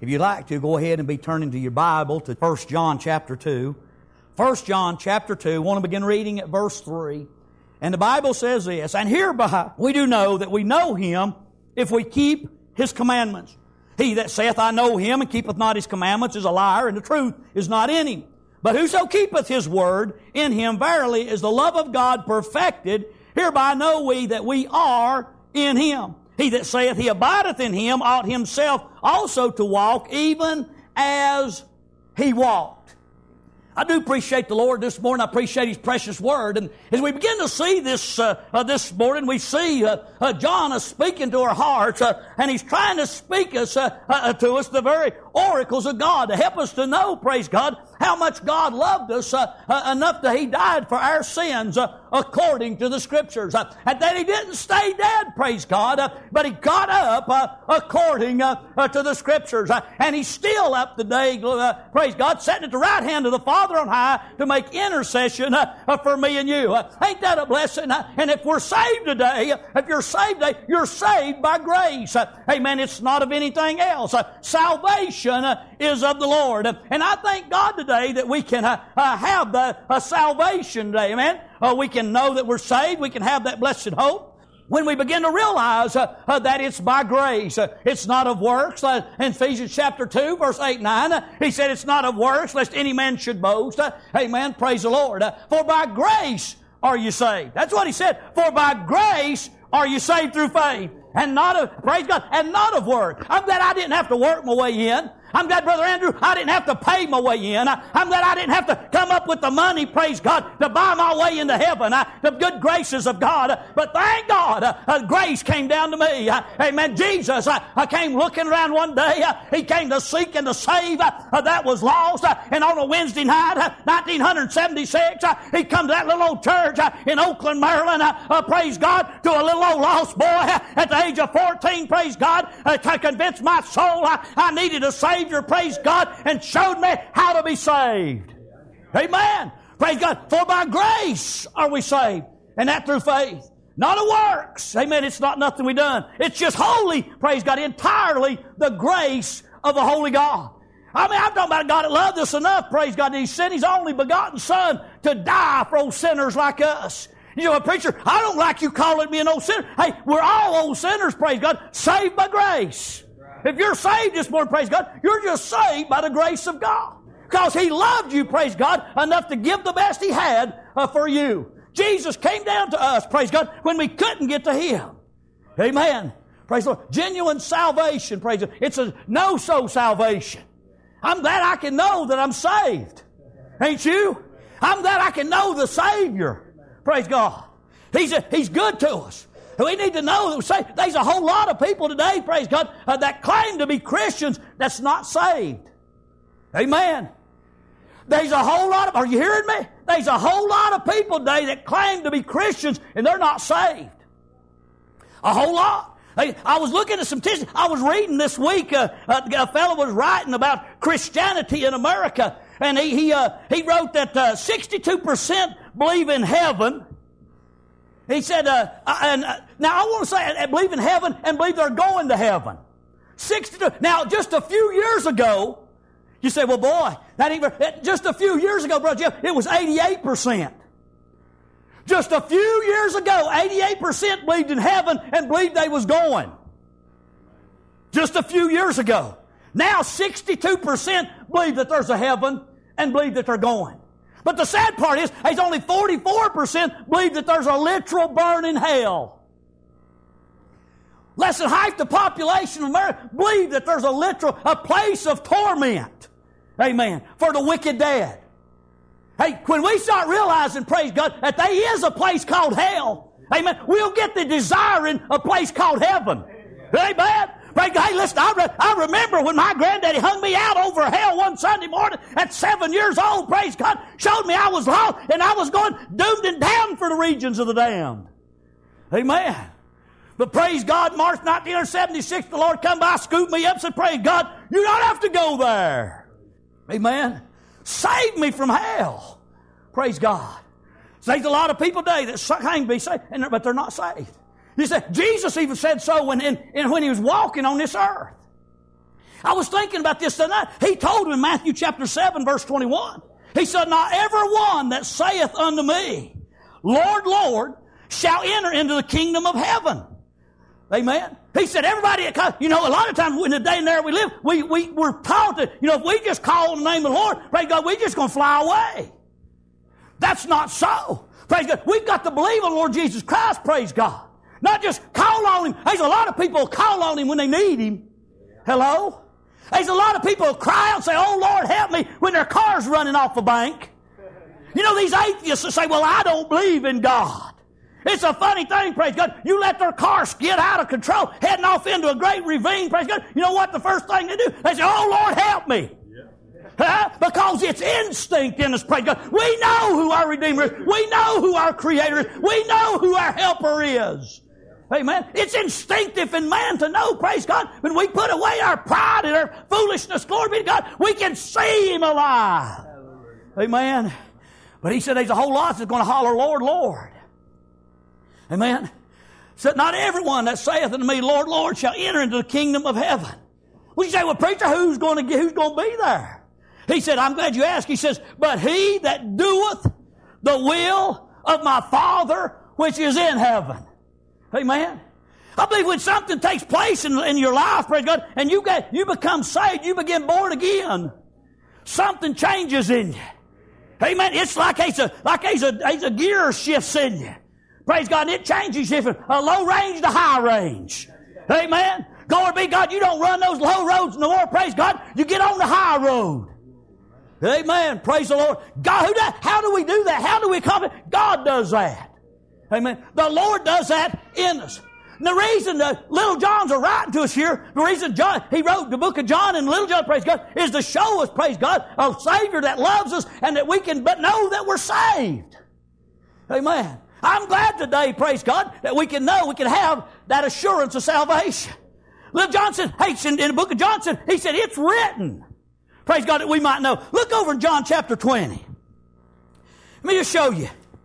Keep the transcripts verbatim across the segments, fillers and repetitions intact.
If you'd like to, go ahead and be turning to your Bible to First John chapter two. First John chapter two, I want to begin reading at verse three. And the Bible says this, "And hereby we do know that we know Him if we keep His commandments. He that saith, I know Him, and keepeth not His commandments, is a liar, and the truth is not in him. But whoso keepeth His word, in him verily is the love of God perfected. Hereby know we that we are in Him. He that saith he abideth in Him ought himself also to walk, even as He walked." I do appreciate the Lord this morning. I appreciate His precious Word. And as we begin to see this uh, uh, this morning, we see uh, uh, John is speaking to our hearts, uh, and he's trying to speak us uh, uh, to us the very oracles of God to help us to know, praise God, how much God loved us uh, uh, enough that He died for our sins uh, according to the Scriptures. Uh, and that He didn't stay dead, praise God, uh, but He got up uh, according uh, uh, to the Scriptures. Uh, and He's still up today, uh, praise God, sitting at the right hand of the Father on high to make intercession uh, uh, for me and you. Uh, ain't that a blessing? Uh, and if we're saved today, uh, if you're saved today, you're saved by grace. Uh, amen. It's not of anything else. Uh, salvation uh, is of the Lord. Uh, and I thank God today that we can uh, uh, have the uh, salvation today. Amen. Uh, we can know that we're saved. We can have that blessed hope. When we begin to realize uh, uh, that it's by grace, uh, it's not of works. Uh, in Ephesians chapter two, verse eight and nine, uh, he said it's not of works, lest any man should boast. Uh, amen. Praise the Lord. Uh, For by grace are you saved. That's what he said. For by grace are you saved through faith. And not of, praise God, and not of work. I'm glad I didn't have to work my way in. I'm glad, Brother Andrew, I didn't have to pay my way in. I, I'm glad I didn't have to come up with the money, praise God, to buy my way into heaven. I, the good graces of God. But thank God, uh, uh, grace came down to me. Uh, amen. Jesus, uh, I came looking around one day. Uh, he came to seek and to save uh, uh, that was lost. Uh, and on a Wednesday night, uh, nineteen seventy-six, uh, he come to that little old church uh, in Oakland, Maryland. Uh, uh, praise God, to a little old lost boy uh, at the age of fourteen, praise God, uh, to convince my soul uh, I needed a Savior. Praise God, and showed me how to be saved. Amen. Praise God. For by grace are we saved, and that through faith, not of works. Amen. It's not nothing we done. It's just wholly, praise God, entirely the grace of the Holy God. I mean, I'm talking about God that loved us enough, praise God, that He sent His only begotten Son to die for old sinners like us. You know, a preacher, I don't like you calling me an old sinner. Hey, we're all old sinners, praise God, saved by grace. If you're saved this morning, praise God, you're just saved by the grace of God. Because He loved you, praise God, enough to give the best He had uh, for you. Jesus came down to us, praise God, when we couldn't get to Him. Amen. Praise the Lord. Genuine salvation, praise God. It's a no-so salvation. I'm glad I can know that I'm saved. Ain't you? I'm glad I can know the Savior. Praise God. He's, a, he's good to us. We need to know that we're saved. There's a whole lot of people today, praise God, uh, that claim to be Christians that's not saved. Amen. There's a whole lot of, are you hearing me? There's a whole lot of people today that claim to be Christians and they're not saved. A whole lot. I, I was looking at some statistics. I was reading this week, uh, uh, a fellow was writing about Christianity in America, and he he, uh, he wrote that uh, sixty-two percent believe in heaven. He said, uh, and uh, now I want to say, I believe in heaven and believe they're going to heaven. sixty-two. Now, just a few years ago, you say, well, boy, that ain't, just a few years ago, Brother Jeff, it was eighty-eight percent. Just a few years ago, eighty-eight percent believed in heaven and believed they was going. Just a few years ago. Now, sixty-two percent believe that there's a heaven and believe that they're going. But the sad part is, there's only forty-four percent believe that there's a literal burning hell. Less than half the population of America believe that there's a literal, a place of torment. Amen. For the wicked dead. Hey, when we start realizing, praise God, that there is a place called hell, amen, we'll get the desiring a place called heaven. Amen. Praise God. Hey, listen, I, re- I remember when my granddaddy hung me out over hell one Sunday morning at seven years old, praise God, showed me I was lost and I was going doomed and damned for the regions of the damned. Amen. But praise God, March nineteen seventy-six, the Lord come by, scooped me up, said, praise God, you don't have to go there. Amen. Save me from hell. Praise God. So there's a lot of people today that claim to be saved, but they're not saved. You say, Jesus even said so when, in, in, when He was walking on this earth. I was thinking about this tonight. He told him in Matthew chapter seven, verse twenty-one. He said, not every one that saith unto me, Lord, Lord, shall enter into the kingdom of heaven. Amen. He said, everybody, you know, a lot of times in the day and there we live, we, we, we're taught that, you know, if we just call on the name of the Lord, praise God, we're just going to fly away. That's not so. Praise God. We've got to believe on Lord Jesus Christ, praise God. Not just call on Him. There's a lot of people who call on Him when they need Him. Hello? There's a lot of people who cry out and say, oh, Lord, help me, when their car's running off the bank. You know, these atheists that say, well, I don't believe in God. It's a funny thing, praise God. You let their car skid out of control, heading off into a great ravine, praise God. You know what the first thing they do? They say, oh, Lord, help me. Huh? Because it's instinct in us, praise God. We know who our Redeemer is. We know who our Creator is. We know who our Helper is. Amen. It's instinctive in man to know, praise God. When we put away our pride and our foolishness, glory be to God, we can see Him alive. Amen. But He said there's a whole lot that's going to holler, Lord, Lord. Amen. Said, not everyone that saith unto me, Lord, Lord, shall enter into the kingdom of heaven. Well, you say, well, preacher, who's going to get, who's going to be there? He said, I'm glad you asked. He says, but he that doeth the will of my Father which is in heaven. Amen. I believe when something takes place in, in your life, praise God, and you get, you become saved, you begin born again, something changes in you. Amen. It's like it's a, like it's a, it's a gear shifts in you. Praise God, and it changes you from a low range to high range. Amen. Glory be God, you don't run those low roads no more, praise God. You get on the high road. Amen. Praise the Lord. God, who does, how do we do that? How do we accomplish? God does that. Amen. The Lord does that in us. And the reason that little John's are writing to us here, the reason John, he wrote the book of John and little John, praise God, is to show us, praise God, a Savior that loves us and that we can but know that we're saved. Amen. I'm glad today, praise God, that we can know, we can have that assurance of salvation. Little John said, hey, in the book of John, said, he said, it's written. Praise God that we might know. Look over in John chapter twenty. Let me just show you.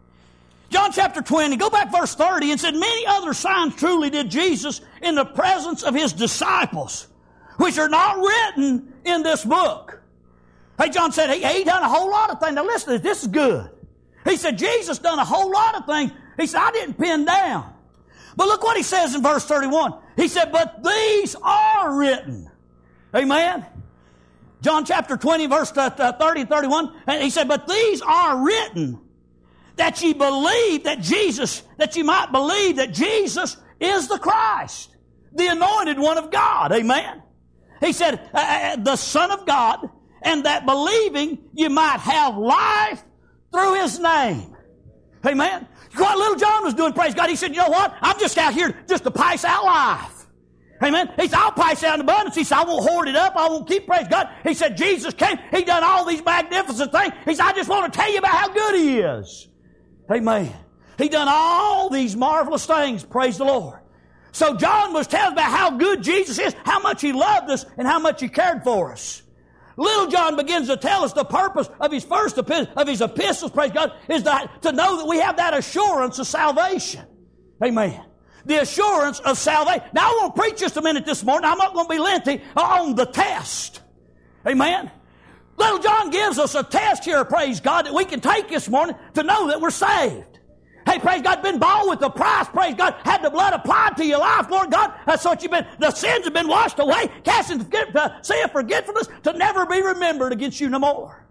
John chapter twenty, go back verse thirty, and said, many other signs truly did Jesus in the presence of His disciples, which are not written in this book. Hey, John said, he, he done a whole lot of things. Now listen to this, this is good. He said, Jesus done a whole lot of things. He said, I didn't pin down. But look what he says in verse thirty-one. He said, but these are written. Amen. John chapter twenty, verse thirty and thirty-one. And he said, but these are written that ye believe that Jesus, that ye might believe that Jesus is the Christ, the anointed one of God. Amen. He said, uh, the Son of God, and that believing you might have life through His name. Amen. What little John was doing, praise God, he said, you know what? I'm just out here just to pass out life. Amen. He said, I'll pass out in abundance. He said, I won't hoard it up. I won't keep, praise God. He said, Jesus came. He done all these magnificent things. He said, I just want to tell you about how good He is. Amen. He done all these marvelous things, praise the Lord. So John was telling about how good Jesus is, how much He loved us, and how much He cared for us. Little John begins to tell us the purpose of his first epi- of his epistles, praise God, is that to know that we have that assurance of salvation. Amen. The assurance of salvation. Now I want to preach just a minute this morning. I'm not going to be lengthy on the test. Amen. Little John gives us a test here, praise God, that we can take this morning to know that we're saved. Hey, praise God, been bought with the price, praise God, had the blood applied to your life, Lord God. That's what you've been, the sins have been washed away, casting the sea of forgetfulness to never be remembered against you no more.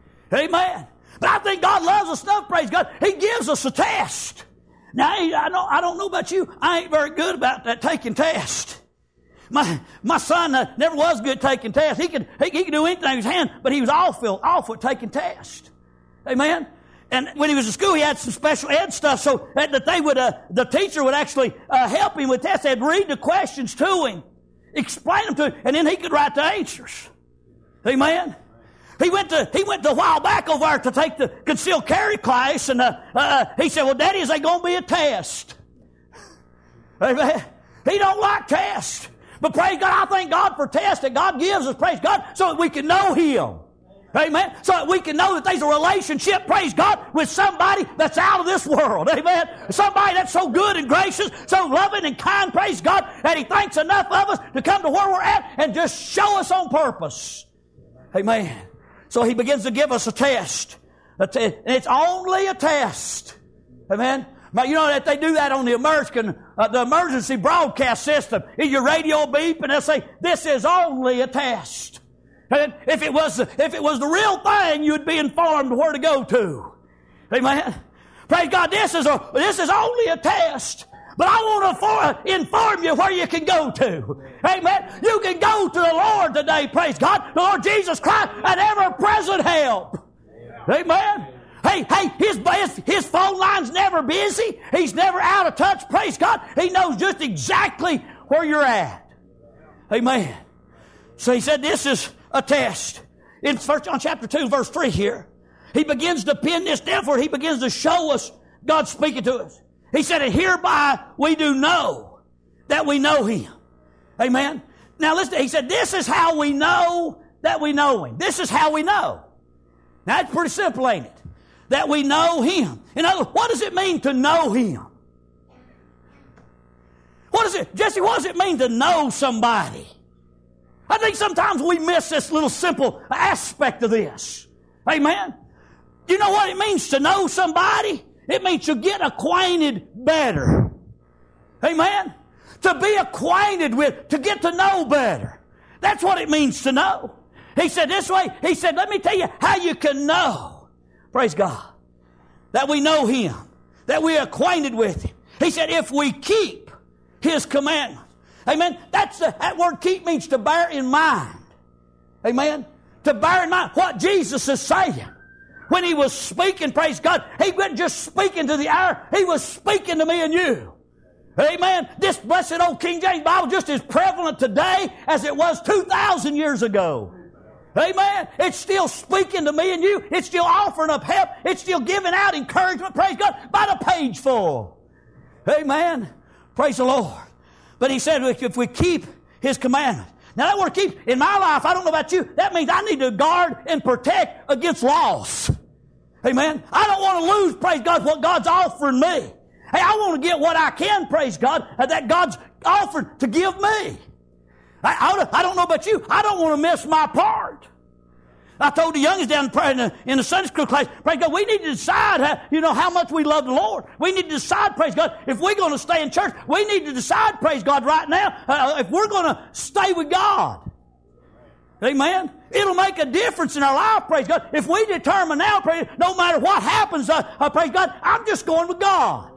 Amen. But I think God loves us enough, praise God, He gives us a test. Now, I don't, I don't know about you, I ain't very good about that taking tests. My, my son uh, never was good at taking tests. He could, he, he could do anything with his hand, but he was awful, awful at taking tests. Amen. And when he was in school, he had some special ed stuff so that, that they would, uh, the teacher would actually uh, help him with tests. They'd read the questions to him, explain them to him, and then he could write the answers. Amen. He went to he went to a while back over there to take the concealed carry class, and uh, uh, he said, "Well, Daddy, is there going to be a test?" Amen. He don't like tests, but praise God, I thank God for tests that God gives us. Praise God, so that we can know Him. Amen. So that we can know that there's a relationship, praise God, with somebody that's out of this world. Amen. Somebody that's so good and gracious, so loving and kind, praise God, that He thinks enough of us to come to where we're at and just show us on purpose. Amen. So He begins to give us a test. A te- and it's only a test. Amen. But you know that they do that on the American, uh, the emergency broadcast system. In your radio beep, and they'll say, this is only a test. And if it was, if it was the real thing, you'd be informed where to go to. Amen. Praise God. This is a, this is only a test. But I want to inform you where you can go to. Amen. You can go to the Lord today, praise God. The Lord Jesus Christ, an ever-present help. Amen. Hey, hey, his, his, his phone line's never busy. He's never out of touch, praise God. He knows just exactly where you're at. Amen. So He said this is a test. In First John chapter two, verse three here, He begins to pin this down for He begins to show us God speaking to us. He said, and hereby we do know that we know Him. Amen. Now listen, He said, this is how we know that we know Him. This is how we know. Now it's pretty simple, ain't it? That we know Him. In other words, what does it mean to know Him? What does it, Jesse, what does it mean to know somebody? I think sometimes we miss this little simple aspect of this. Amen? You know what it means to know somebody? It means to get acquainted better. Amen? To be acquainted with, to get to know better. That's what it means to know. He said this way, He said, let me tell you how you can know. Praise God. That we know Him. That we're acquainted with Him. He said, if we keep His commandments. Amen. That's the, that word keep means to bear in mind. Amen. To bear in mind what Jesus is saying. When He was speaking, praise God, He wasn't just speaking to the air. He was speaking to me and you. Amen. This blessed old King James Bible just as prevalent today as it was two thousand years ago. Amen. It's still speaking to me and you. It's still offering up help. It's still giving out encouragement, praise God, by the page full. Amen. Praise the Lord. But He said if we keep His commandments. Now that word keep, in my life, I don't know about you, that means I need to guard and protect against loss. Amen. I don't want to lose, praise God, what God's offering me. Hey, I want to get what I can, praise God, that God's offered to give me. I, I, I don't know about you, I don't want to miss my part. I told the youngest down in the, in the Sunday school class, praise God, we need to decide how, you know, how much we love the Lord. We need to decide, praise God, if we're going to stay in church, we need to decide, praise God, right now, uh, if we're going to stay with God. Amen? It'll make a difference in our life, praise God. If we determine now, praise, no matter what happens, uh, uh, praise God, I'm just going with God.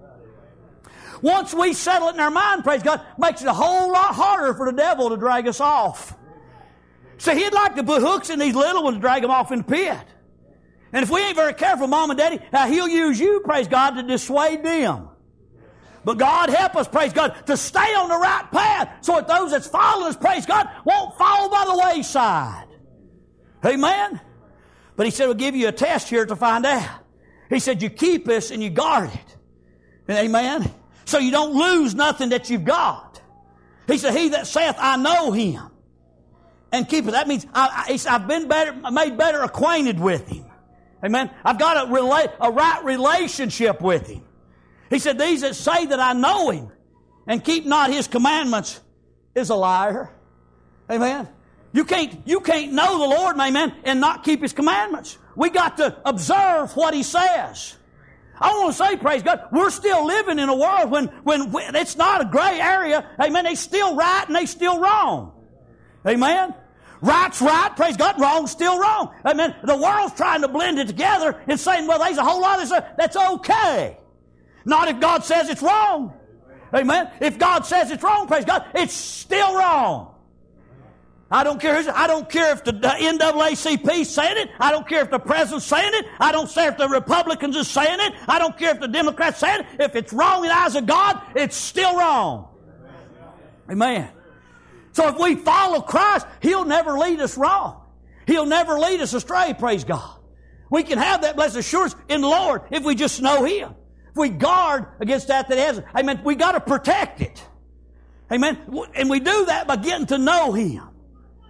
Once we settle it in our mind, praise God, makes it a whole lot harder for the devil to drag us off. So he'd like to put hooks in these little ones to drag them off in the pit. And if we ain't very careful, Mom and Daddy, uh, He'll use you, praise God, to dissuade them. But God help us, praise God, to stay on the right path so that those that's following us, praise God, won't fall by the wayside. Amen? But He said, we'll give you a test here to find out. He said, you keep this and you guard it. And amen? So you don't lose nothing that you've got. He said, he that saith, I know Him. And keep it. That means I, I, I've been better, made better acquainted with Him. Amen. I've got a, rela- a right relationship with Him. He said, these that say that I know Him and keep not His commandments is a liar. Amen. You can't, you can't know the Lord, amen, and not keep His commandments. We got to observe what He says. I want to say, praise God, we're still living in a world when, when, when it's not a gray area. Amen. They still right and they still wrong. Amen. Right's right, praise God, wrong's still wrong. Amen. The world's trying to blend it together and saying, well, there's a whole lot of this, that's okay. Not if God says it's wrong. Amen. If God says it's wrong, praise God, it's still wrong. I don't care who's, I don't care if the N double A C P's saying it. I don't care if the president's saying it. I don't care if the Republicans are saying it. I don't care if the Democrats saying it. If it's wrong in the eyes of God, it's still wrong. Amen. So if we follow Christ, He'll never lead us wrong. He'll never lead us astray, praise God. We can have that blessed assurance in the Lord if we just know Him. If we guard against that that has, amen, we got to protect it. Amen. And we do that by getting to know Him.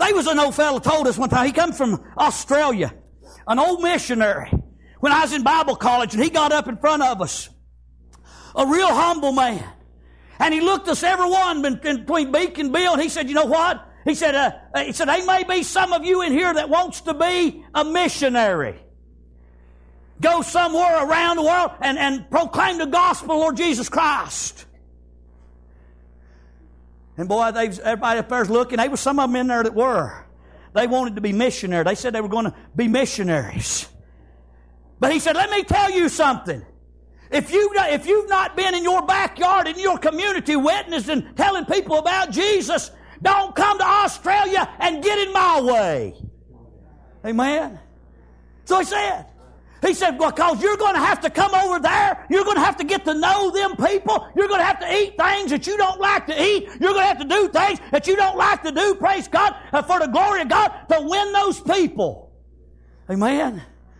There was an old fellow told us one time, he come from Australia, an old missionary, when I was in Bible college, and he got up in front of us, a real humble man. And he looked us every one between Beak and Bill, and he said, you know what? He said, uh, he said, there may be some of you in here that wants to be a missionary. Go somewhere around the world and, and proclaim the gospel of Lord Jesus Christ. And boy, they, everybody up there's looking. There was some of them in there that were. They wanted to be missionaries. They said they were going to be missionaries. But he said, let me tell you something. If, you, if you've not been in your backyard, in your community, witnessing, telling people about Jesus, don't come to Australia and get in my way. Amen? So he said. He said, because you're going to have to come over there. You're going to have to get to know them people. You're going to have to eat things that you don't like to eat. You're going to have to do things that you don't like to do, praise God, for the glory of God, to win those people. Amen?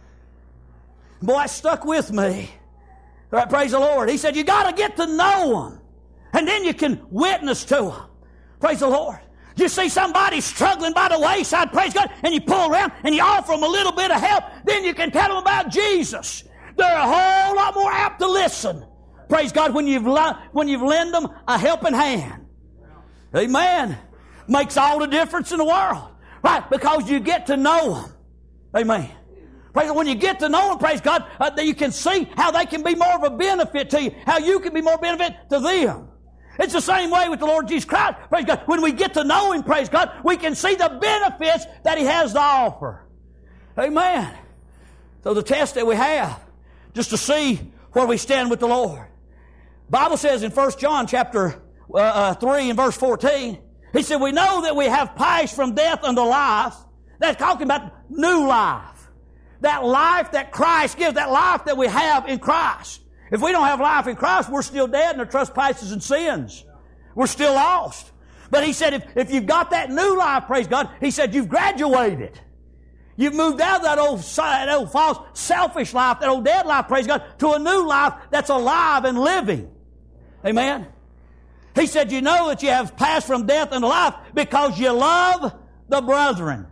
Boy, that stuck with me. All right, praise the Lord. He said, you got to get to know them. And then you can witness to them. Praise the Lord. You see somebody struggling by the wayside, praise God, and you pull around and you offer them a little bit of help, then you can tell them about Jesus. They're a whole lot more apt to listen. Praise God, when you've, when you've lent them a helping hand. Amen. Makes all the difference in the world. Right, because you get to know them. Amen. Praise God, when you get to know them, praise God, uh, you can see how they can be more of a benefit to you, how you can be more benefit to them. It's the same way with the Lord Jesus Christ. Praise God. When we get to know Him, praise God, we can see the benefits that He has to offer. Amen. So the test that we have, just to see where we stand with the Lord. Bible says in First John chapter uh, uh, three and verse fourteen, he said, we know that we have passed from death unto life. That's talking about new life. That life that Christ gives, that life that we have in Christ. If we don't have life in Christ, we're still dead in our trespasses and sins. We're still lost. But he said, if, if you've got that new life, praise God, he said, you've graduated. You've moved out of that old, that old false, selfish life, that old dead life, praise God, to a new life that's alive and living. Amen? He said, you know that you have passed from death unto life because you love the brethren.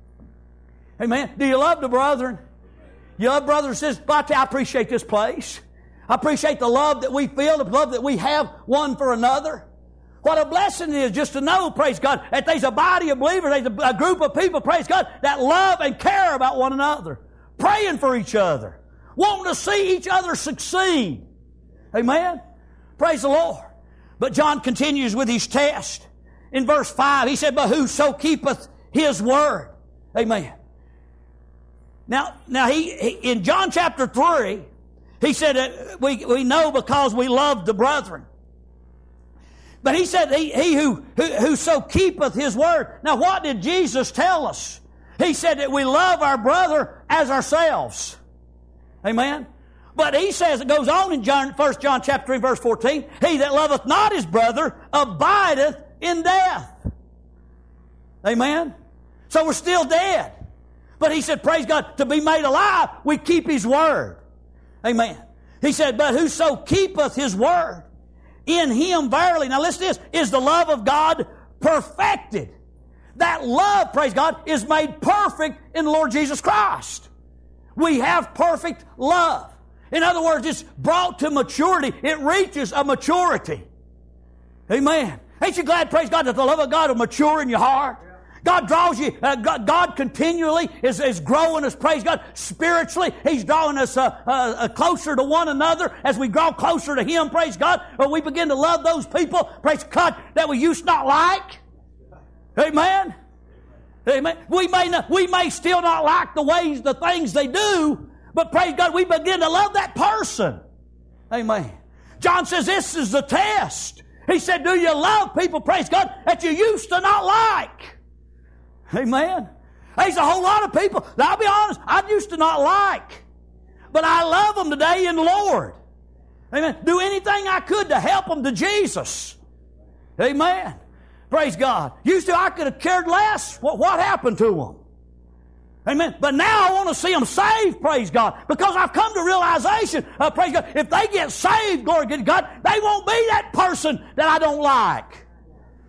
Amen? Do you love the brethren? You love brothers and sisters? But I appreciate this place. I appreciate the love that we feel, the love that we have one for another. What a blessing it is just to know, praise God, that there's a body of believers, there's a, a group of people, praise God, that love and care about one another, praying for each other, wanting to see each other succeed. Amen? Praise the Lord. But John continues with his test. In verse five, he said, but whoso keepeth his word. Amen. Now, now he, he in John chapter three, he said that we, we know because we love the brethren. But he said, he, he who, who, whoso keepeth his word. Now what did Jesus tell us? He said that we love our brother as ourselves. Amen? But he says, it goes on in John, First John chapter three, verse fourteen, he that loveth not his brother abideth in death. Amen? So we're still dead. But he said, praise God, to be made alive, we keep his word. Amen. He said, but whoso keepeth his word, in him verily, now listen to this, is the love of God perfected. That love, praise God, is made perfect in the Lord Jesus Christ. We have perfect love. In other words, it's brought to maturity. It reaches a maturity. Amen. Ain't you glad, praise God, that the love of God will mature in your heart? God draws you, uh, God, God continually is, is growing us, praise God, spiritually. He's drawing us uh, uh, closer to one another as we draw closer to Him, praise God. Or we begin to love those people, praise God, that we used not like. Amen. Amen. We may not, we may still not like the ways, the things they do, but praise God, we begin to love that person. Amen. John says this is the test. He said, do you love people, praise God, that you used to not like? Amen. There's a whole lot of people that I'll be honest, I used to not like. But I love them today in the Lord. Amen. Do anything I could to help them to Jesus. Amen. Praise God. Used to I could have cared less what, what happened to them. Amen. But now I want to see them saved, praise God. Because I've come to realization, uh, praise God, if they get saved, glory to God, they won't be that person that I don't like.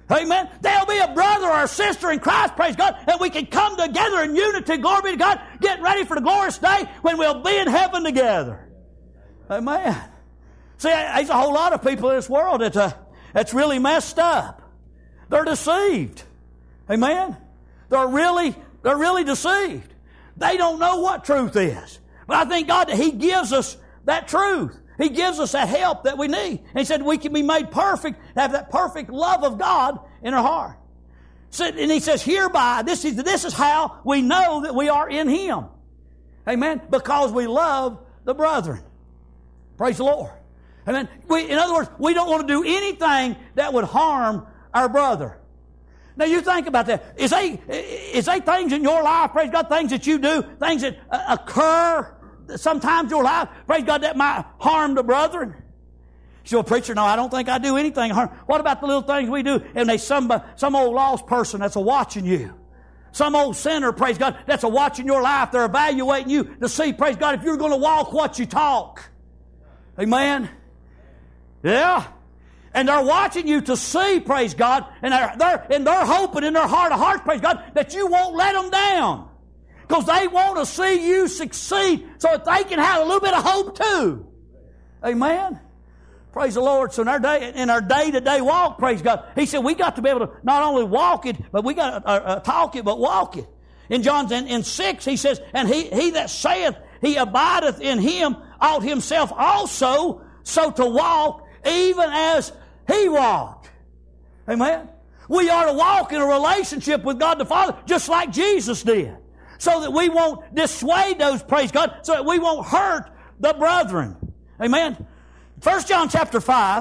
Amen. There'll be a brother or a sister in Christ, praise God, and we can come together in unity, glory be to God, get ready for the glorious day when we'll be in heaven together. Amen. See, there's a whole lot of people in this world that, uh, that's really messed up. They're deceived. Amen. They're really, they're really deceived. They don't know what truth is. But I thank God that He gives us that truth. He gives us that help that we need. And He said we can be made perfect, have that perfect love of God in our heart. So, and He says, hereby, this is, this is how we know that we are in Him. Amen. Because we love the brethren. Praise the Lord. Amen. We, in other words, we don't want to do anything that would harm our brother. Now you think about that. Is they, is they things in your life, praise God, things that you do, things that uh, occur sometimes in your life, praise God, that might harm the brethren? You say, well, preacher, no, I don't think I do anything harm. What about the little things we do? And they some some old lost person that's a watching you. Some old sinner, praise God, that's a watching your life. They're evaluating you to see, praise God, if you're going to walk what you talk. Amen? Yeah. And they're watching you to see, praise God, and they're, they're, and they're hoping in their heart of hearts, praise God, that you won't let them down. Because they want to see you succeed so that they can have a little bit of hope too. Amen? Praise the Lord. So in our day, in our day-to-day walk, praise God, He said we got to be able to not only walk it, but we got to uh, uh, talk it, but walk it. In John in, in six, He says, and he, he that saith he abideth in Him ought himself also so to walk even as He walked. Amen? We are to walk in a relationship with God the Father just like Jesus did. So that we won't dissuade those, praise God, so that we won't hurt the brethren. Amen? First John chapter five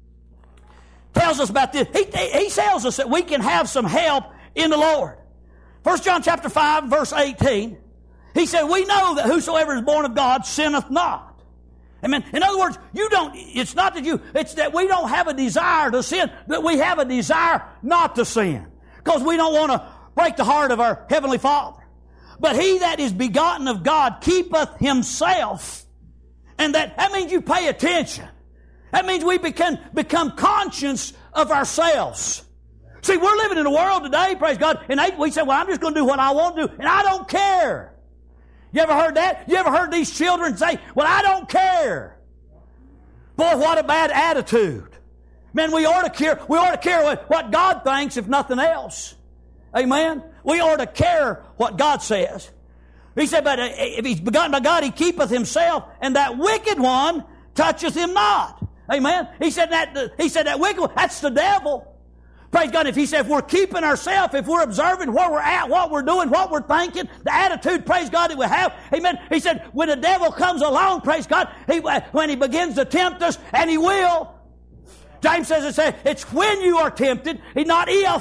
tells us about this. He, he tells us that we can have some help in the Lord. First John chapter five, verse eighteen, he said, we know that whosoever is born of God sinneth not. Amen. In other words, you don't, it's not that you, it's that we don't have a desire to sin, that we have a desire not to sin. Because we don't want to break the heart of our Heavenly Father. But he that is begotten of God keepeth himself. And that, that means you pay attention. That means we become, become conscious of ourselves. See, we're living in a world today, praise God, and they, we say, well, I'm just going to do what I want to do, and I don't care. You ever heard that? You ever heard these children say, well, I don't care. Boy, what a bad attitude. Man, we ought to care, we ought to care what, what God thinks, if nothing else. Amen? We ought to care what God says. He said, but if he's begotten by God, he keepeth himself, and that wicked one toucheth him not. Amen? He said that, he said that wicked one, that's the devil. Praise God. If he said, if we're keeping ourselves, if we're observing where we're at, what we're doing, what we're thinking, the attitude, praise God, that we have. Amen. He said, when the devil comes along, praise God, he, when he begins to tempt us, and he will. James says, it it's when you are tempted, not if.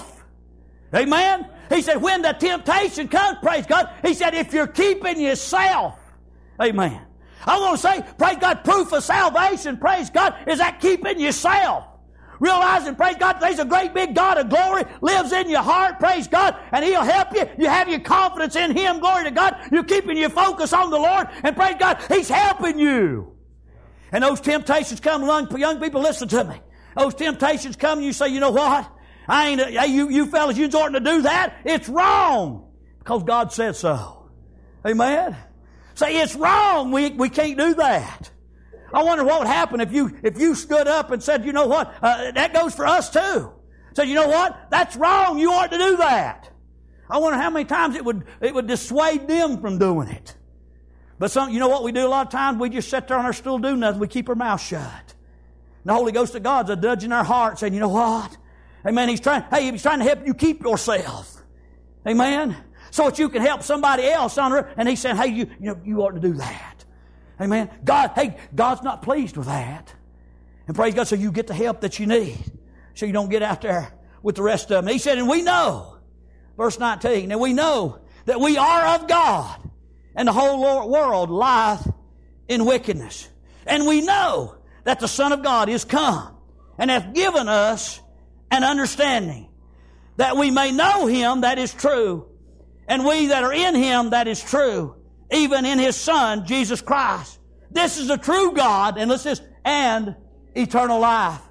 Amen. He said, when the temptation comes, praise God, he said, if you're keeping yourself. Amen. I want to say, praise God, proof of salvation, praise God, is that keeping yourself. Realizing, praise God, there's a great big God of glory lives in your heart, praise God, and He'll help you. You have your confidence in Him, glory to God. You're keeping your focus on the Lord, and praise God, He's helping you. And those temptations come along, young people, listen to me. Those temptations come, and you say, you know what? I ain't, hey, you, you fellas, you oughtn't to do that. It's wrong. Because God said so. Amen? Say, it's wrong. We, we can't do that. I wonder what would happen if you, if you stood up and said, you know what? Uh, that goes for us too. Said, you know what? That's wrong. You ought to do that. I wonder how many times it would, it would dissuade them from doing it. But some, you know what we do a lot of times? We just sit there on our stool, do nothing. We keep our mouth shut. And the Holy Ghost of God's a judge in our heart saying, you know what? Amen. He's trying, hey, He's trying to help you keep yourself. Amen. So that you can help somebody else on earth. And He's saying, hey, you, you know, you ought to do that. Amen. God, hey, God's not pleased with that. And praise God, so you get the help that you need. So you don't get out there with the rest of them. He said, and we know, verse nineteen, and we know that we are of God, and the whole world lieth in wickedness. And we know that the Son of God is come, and hath given us an understanding, that we may know Him that is true, and we that are in Him that is true, even in His Son, Jesus Christ. This is the true God, and let's just, and eternal life.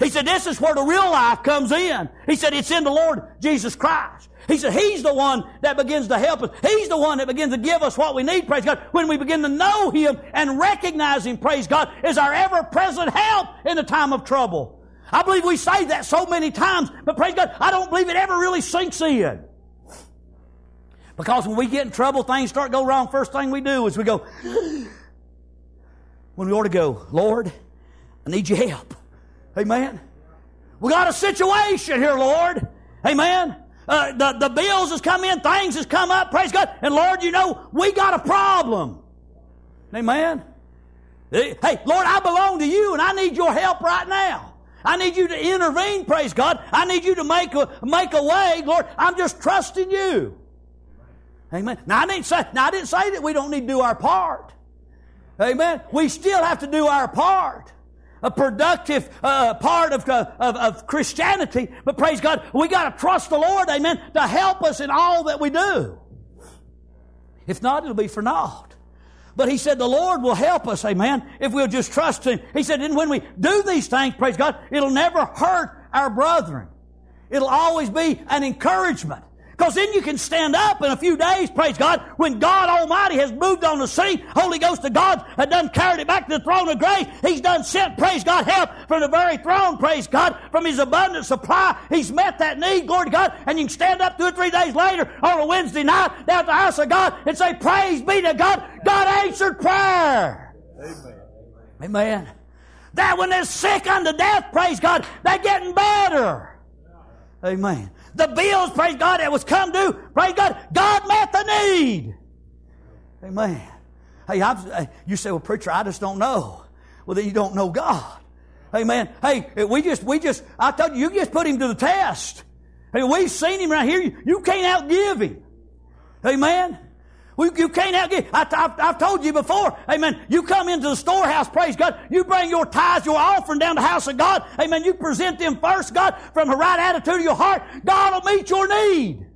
He said, this is where the real life comes in. He said, it's in the Lord Jesus Christ. He said, He's the one that begins to help us. He's the one that begins to give us what we need, praise God. When we begin to know Him and recognize Him, praise God, as our ever-present help in the time of trouble. I believe we say that so many times, but praise God, I don't believe it ever really sinks in. Because when we get in trouble, things start to go wrong, first thing we do is we go, when we ought to go, Lord, I need your help. Amen. We got a situation here, Lord. Amen. Uh, the, the bills has come in, things has come up, praise God. And Lord, you know, we got a problem. Amen. Hey, Lord, I belong to you and I need your help right now. I need you to intervene, praise God. I need you to make a, make a way, Lord. I'm just trusting you. Amen. Now I didn't say, now I didn't say that we don't need to do our part. Amen. We still have to do our part. A productive uh, part of, uh, of, of Christianity. But praise God, we got to trust the Lord, amen, to help us in all that we do. If not, it'll be for naught. But He said the Lord will help us, amen, if we'll just trust Him. He said, and when we do these things, praise God, it'll never hurt our brethren. It'll always be an encouragement. Because then you can stand up in a few days, praise God, when God Almighty has moved on the scene. Holy Ghost of God has done carried it back to the throne of grace. He's done sent, praise God, help from the very throne, praise God, from His abundant supply. He's met that need, glory to God. And you can stand up two or three days later on a Wednesday night down at the house of God and say, praise be to God. God answered prayer. Amen. Amen. That when they're sick unto death, praise God, they're getting better. Amen. The bills, praise God, that was come due, praise God, God met the need. Amen. Hey, I've, you say, well, preacher, I just don't know. Well, then you don't know God. Amen. Hey, we just, we just, I told you, you just put Him to the test. Hey, we've seen Him right here. You, you can't outgive Him. Amen. We, you can't outgive. I, I've, I've told you before, amen, you come into the storehouse, praise God, you bring your tithes, your offering down to the house of God, amen, you present them first, God, from the right attitude of your heart, God will meet your need.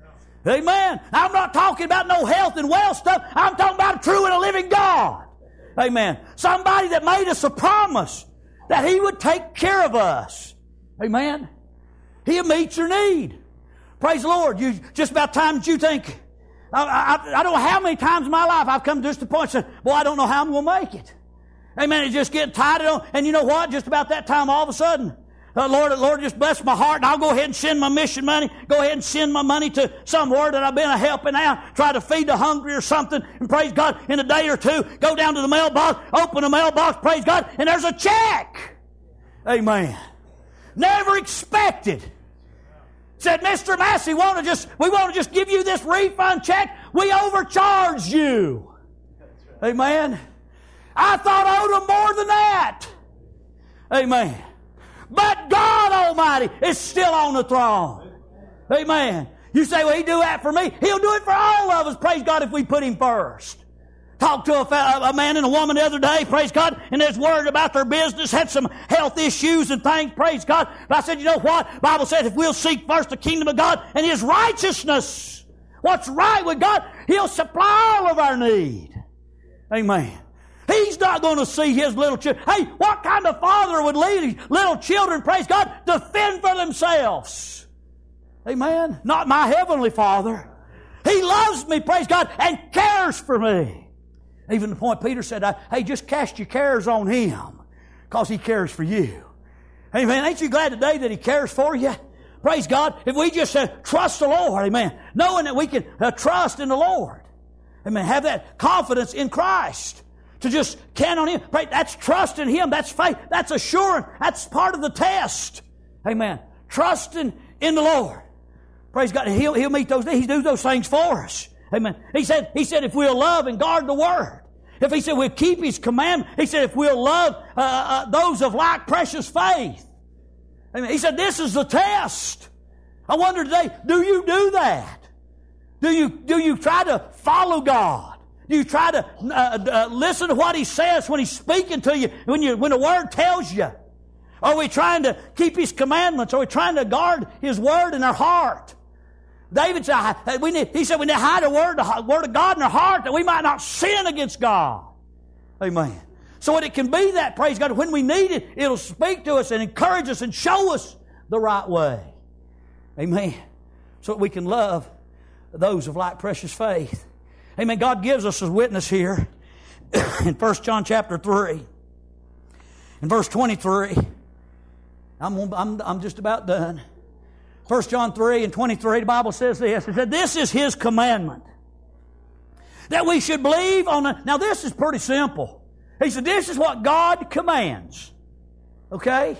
Amen. I'm not talking about no health and wealth stuff, I'm talking about a true and a living God. Amen. Somebody that made us a promise that He would take care of us. Amen. He'll meet your need. Praise the Lord. You, just about time that you think, I, I, I don't know how many times in my life I've come to just the point and said, boy, I don't know how I'm going to make it. Amen. It's just getting tired of it. And you know what? Just about that time, all of a sudden, uh, Lord, Lord, just bless my heart, and I'll go ahead and send my mission money. Go ahead and send my money to somewhere that I've been a helping out, try to feed the hungry or something. And praise God, in a day or two, go down to the mailbox, open the mailbox, praise God, and there's a check. Amen. Never expected. Said, Mister Massey, want to just, we want to just give you this refund check. We overcharged you. Amen. I thought I owed them more than that. Amen. But God Almighty is still on the throne. Amen. You say, well, He do that for me. He'll do it for all of us, praise God, if we put Him first. Talked to a, a man and a woman the other day, praise God, and they was worried about their business, had some health issues and things, praise God. But I said, you know what? The Bible says if we'll seek first the kingdom of God and His righteousness, what's right with God, He'll supply all of our need. Amen. He's not going to see His little children. Hey, what kind of father would leave his little children, praise God, to fend for themselves? Amen. Not my heavenly Father. He loves me, praise God, and cares for me. Even the point Peter said, hey, just cast your cares on Him because He cares for you. Amen. Ain't you glad today that He cares for you? Praise God. If we just uh, trust the Lord, amen, knowing that we can uh, trust in the Lord. Amen. Have that confidence in Christ to just count on Him. Pray, that's trust in Him. That's faith. That's assurance. That's part of the test. Amen. Trusting in the Lord. Praise God. He'll, he'll meet those, He do those things for us. Amen. He said, He said, if we'll love and guard the Word, if He said we'll keep His commandment, He said if we'll love uh, uh, those of like precious faith. Amen. He said this is the test. I wonder today, do you do that? Do you, do you try to follow God? Do you try to uh, uh, listen to what He says when He's speaking to you, when, you, when the Word tells you? Are we trying to keep His commandments? Are we trying to guard His Word in our heart? David said, we need, he said we need to hide the word, the word of God in our heart that we might not sin against God. Amen. So that it can be that, praise God, when we need it, it'll speak to us and encourage us and show us the right way. Amen. So that we can love those of like precious faith. Amen. God gives us a witness here in First John chapter three. In verse twenty-three. I'm, I'm, I'm just about done. First John three and twenty-three, the Bible says this. It said, this is His commandment, that we should believe on the... Now this is pretty simple. He said, this is what God commands. Okay?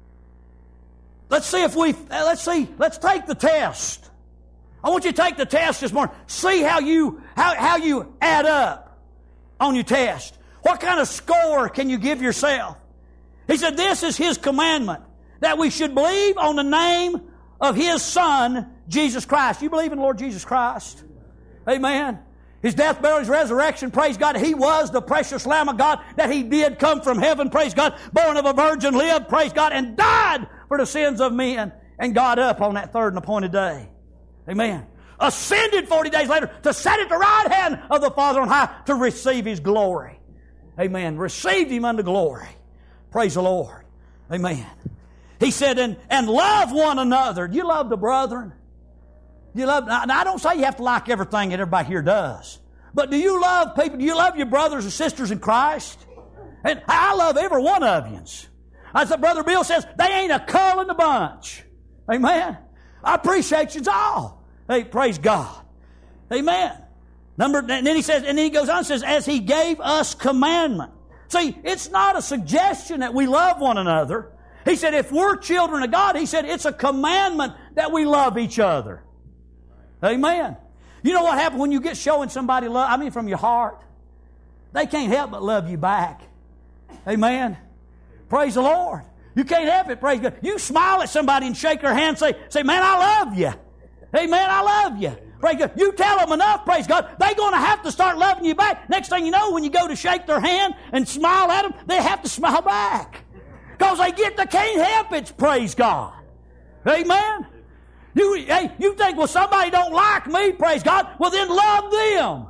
Let's see if we... Let's see. Let's take the test. I want you to take the test this morning. See how you, how, how you add up on your test. What kind of score can you give yourself? He said, this is His commandment, that we should believe on the name of His Son, Jesus Christ. You believe in the Lord Jesus Christ? Amen. His death, burial, His resurrection, praise God. He was the precious Lamb of God, that He did come from heaven, praise God, born of a virgin, lived, praise God, and died for the sins of men, and got up on that third and appointed day. Amen. Ascended forty days later to sit at the right hand of the Father on high to receive His glory. Amen. Received Him unto glory. Praise the Lord. Amen. He said, and, and love one another. Do you love the brethren? You love, now, I don't say you have to like everything that everybody here does. But do you love people? Do you love your brothers and sisters in Christ? And I love every one of you. As Brother Bill says, they ain't a cull in the bunch. Amen. I appreciate you all. Hey, praise God. Amen. Number, and then he says, and then he goes on and says, as He gave us commandment. See, it's not a suggestion that we love one another. He said, if we're children of God, He said, it's a commandment that we love each other. Amen. You know what happens when you get showing somebody love? I mean, from your heart. They can't help but love you back. Amen. Praise the Lord. You can't help it. Praise God. You smile at somebody and shake their hand and say, say, man, I love you. Amen. I love you. Praise God. You tell them enough, praise God, they're going to have to start loving you back. Next thing you know, when you go to shake their hand and smile at them, they have to smile back. Because they get, they can't help it, praise God. Amen. You, hey, you think, well, somebody don't like me, praise God, well, then love them.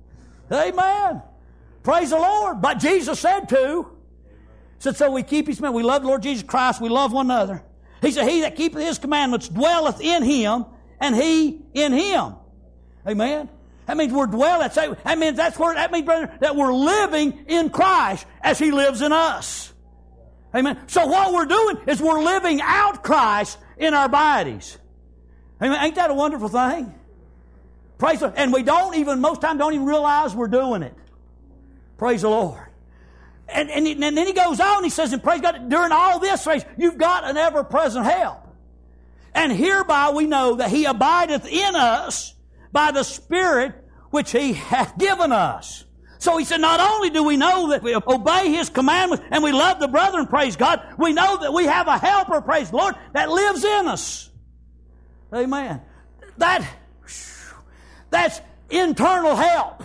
Amen. Praise the Lord. But Jesus said to. Said, so we keep His commandments. We love the Lord Jesus Christ. We love one another. He said, he that keepeth His commandments dwelleth in Him, and He in him. Amen. That means we're dwelling. That means that's where, that means, brother, that we're living in Christ as He lives in us. Amen. So what we're doing is we're living out Christ in our bodies. Amen. Ain't that a wonderful thing? Praise the Lord. And we don't even, most time don't even realize we're doing it. Praise the Lord. And, and, and then he goes on, he says, and praise God, during all this, you've got an ever-present help. And hereby we know that He abideth in us by the Spirit which He hath given us. So he said, not only do we know that we obey His commandments and we love the brethren, praise God, we know that we have a helper, praise the Lord, that lives in us. Amen. That, that's internal help.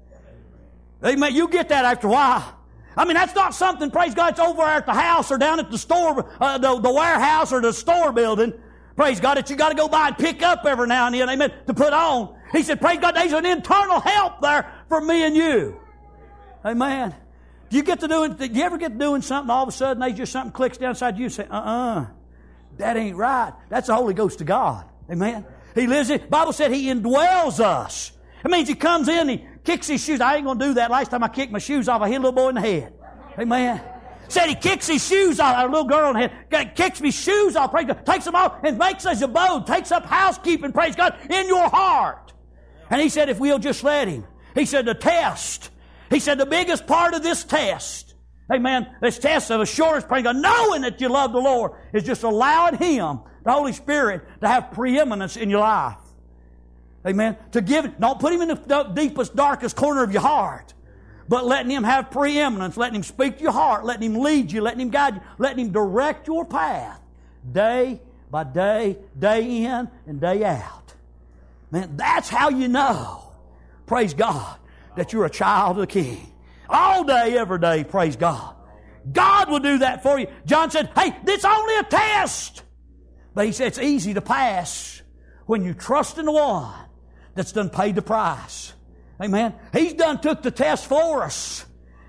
Amen. You get that after a while. I mean, that's not something, praise God, it's over at the house or down at the store, uh, the, the warehouse or the store building, praise God, that you got to go by and pick up every now and then, amen, to put on. He said, praise God, there's an internal help there for me and you. Amen. Do you get to doing, do you ever get to doing something, all of a sudden, there's just something clicks down inside you, say, uh-uh, that ain't right. That's the Holy Ghost of God. Amen. He lives in, the Bible said He indwells us. It means He comes in, He kicks His shoes. I ain't going to do that. Last time I kicked my shoes off, I hit a little boy in the head. Amen. Said he kicks his shoes off, a little girl in the head, kicks me shoes off, praise God, takes them off and makes his abode, takes up housekeeping, praise God, in your heart. And he said, if we'll just let Him. He said, the test. He said, the biggest part of this test, amen, this test of assurance, praise God, knowing that you love the Lord, is just allowing Him, the Holy Spirit, to have preeminence in your life. Amen. To give it, don't put Him in the deepest, darkest corner of your heart, but letting Him have preeminence, letting Him speak to your heart, letting Him lead you, letting Him guide you, letting Him direct your path day by day, day in and day out. Man, that's how you know, praise God, that you're a child of the King. All day, every day, praise God. God will do that for you. John said, hey, it's only a test. But he said it's easy to pass when you trust in the one that's done paid the price. Amen. He's done took the test for us.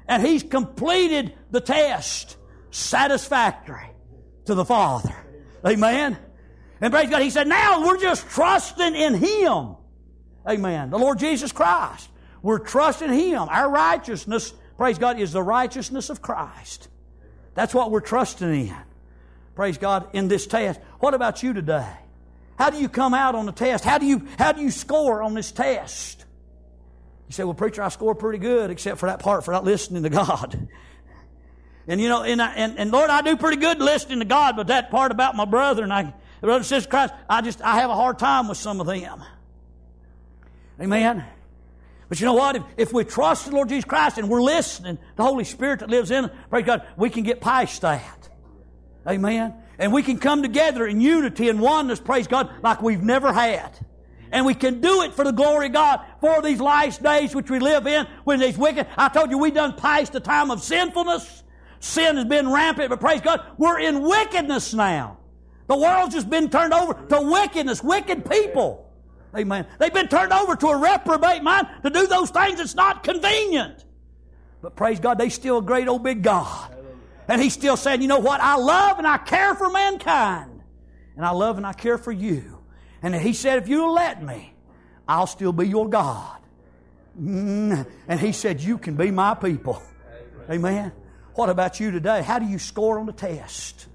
And He's completed the test satisfactory to the Father. Amen. And praise God, He said, now we're just trusting in Him. Amen. The Lord Jesus Christ. We're trusting Him. Our righteousness, praise God, is the righteousness of Christ. That's what we're trusting in. Praise God, in this test. What about you today? How do you come out on the test? How do you, how do you score on this test? You say, well, preacher, I score pretty good, except for that part for not listening to God. And you know, and, I, and, and Lord, I do pretty good listening to God, but that part about my brother and I, brother and sister Christ, I just, I have a hard time with some of them. Amen. But you know what? If, if we trust the Lord Jesus Christ and we're listening, the Holy Spirit that lives in us, praise God, we can get past that. Amen. And we can come together in unity and oneness, praise God, like we've never had. And we can do it for the glory of God for these last days which we live in when these wicked. I told you we done past the time of sinfulness. Sin has been rampant, but praise God, we're in wickedness now. The world's just been turned over to wickedness, wicked people. Amen. They've been turned over to a reprobate mind to do those things that's not convenient. But praise God, they still a great old big God. And He's still saying, you know what? I love and I care for mankind. And I love and I care for you. And He said, if you'll let me, I'll still be your God. Mm. And He said, you can be my people. Amen. What about you today? How do you score on the test?